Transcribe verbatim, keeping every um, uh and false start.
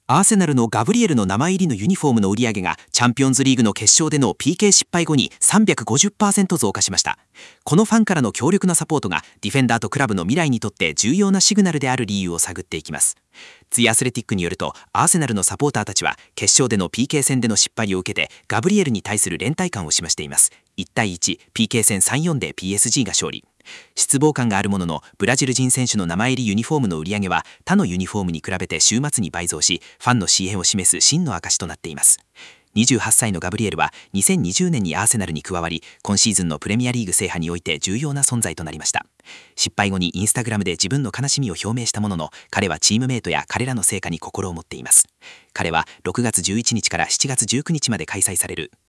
アーセナルのガブリエルの名前入りのユニフォームの売り上げがチャンピオンズリーグの決勝での ピーケー 失敗後に さんびゃくごじゅっパーセント 増加しました。このファンからの強力なサポートがディフェンダーとクラブの未来にとって重要なシグナルである理由を探っていきます。ツイアスレティックによると、アーセナルのサポーターたちは決勝での ピーケー 戦での失敗を受けてガブリエルに対する連帯感を示しています。いちたいいち、ピーケー 戦 さんたいよん で ピーエスジー が勝利。失望感があるものの、ブラジル人選手の名前入りユニフォームの売り上げは他のユニフォームに比べて週末に倍増し、ファンの支援を示す真の証となっています。にじゅうはっさいのガブリエルはにせんにじゅうねんにアーセナルに加わり、今シーズンのプレミアリーグ制覇において重要な存在となりました。失敗後にインスタグラムで自分の悲しみを表明したものの、彼はチームメイトや彼らの成果に心を持っています。彼はろくがつじゅういちにちからしちがつじゅうくにちまで開催される